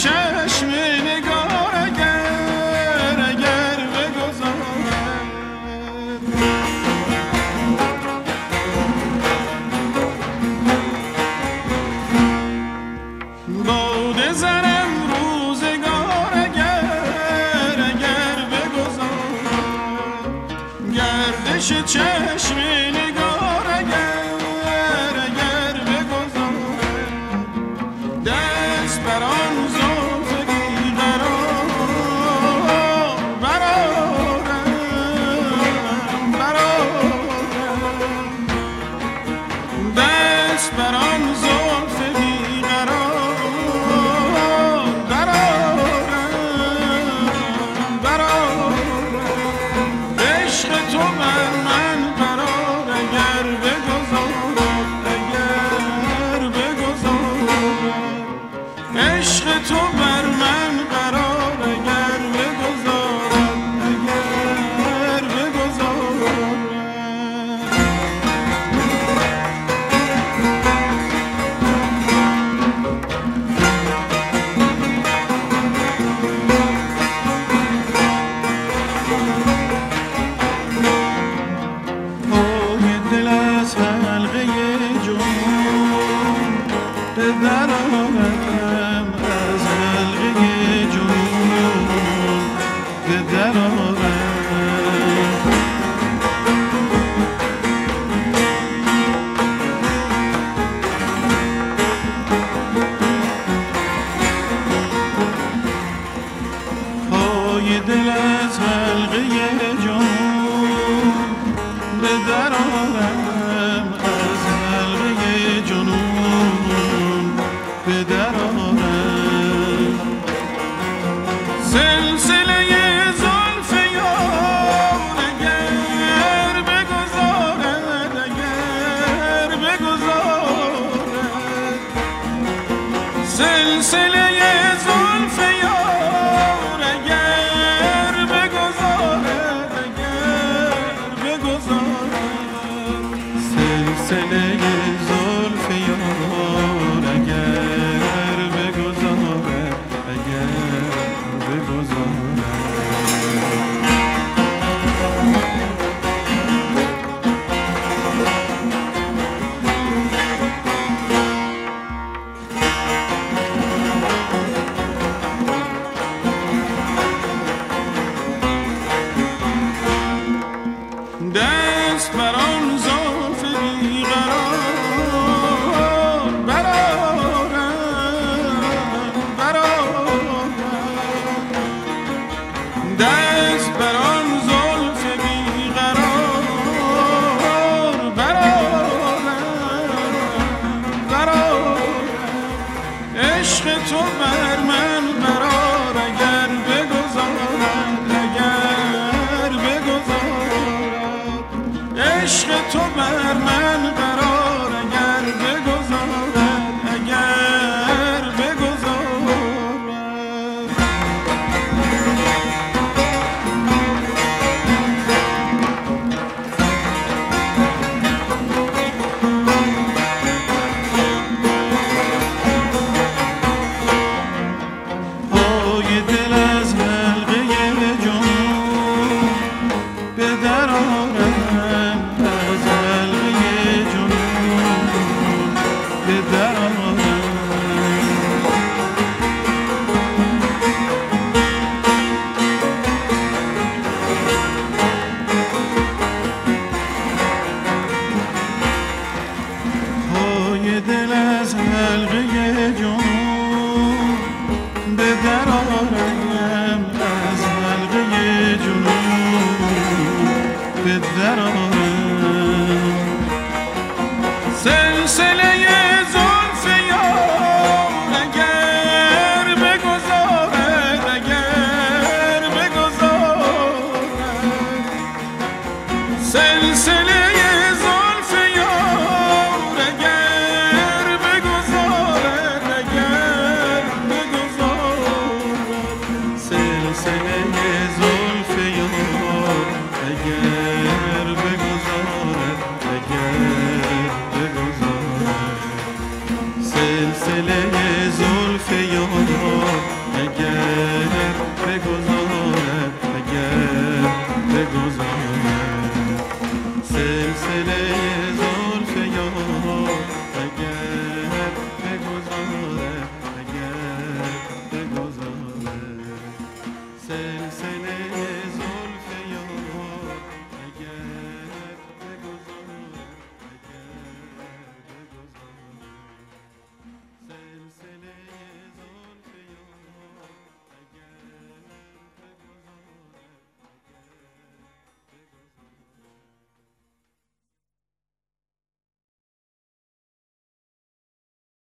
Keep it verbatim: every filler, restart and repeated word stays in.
چشم نگار اگر اگر بگذارد باده زنم روزگار اگر اگر بگذارد گردش چشم نگار اگر اگر بگذارد دست بر آن زلف بیقرار برآرم برآرم دست بر آن زلف بیقرار برآرم برآرم عشق تو بر من قرار اگر بگذارد اگر بگذارد عشق تو بر من قرار اگر بگذارد اگر بگذارد پای دل از حلقه جنون به در آمدم از حلقه جنون به در آمدم پای دل از حلقه جنون به در آمدم از حلقه جنون به در آمدم سلسله زلف یار اگر بگذارد اگر بگذارد سلسله زلف یار اگر بگذارد اگر بگذارد سلسله زلف یار اگر بگذارد اگر بگذارد دست بر آن زلف بیقرار برآرم برآرم دست بر آن زلف بیقرار برآرم برآرم عشق تو بر من قرار اگر بگذارد اگر بگذارد عشق تو بر من قرار اگر بگذارد اگر بگذارد پای دل از حلقه جنون به در آمدم از حلقه جنون به در آمدم پای دل از حلقه جنون به در آمدم از حلقه جنون به در آمدم سلسله زلف یار اگر بگذارد اگر بگذارد سلسله زلف یار اگر بگذارد اگر بگذارد سلسله زلف یار اگر بگذارد اگر بگذارد سلسله زلف یار دل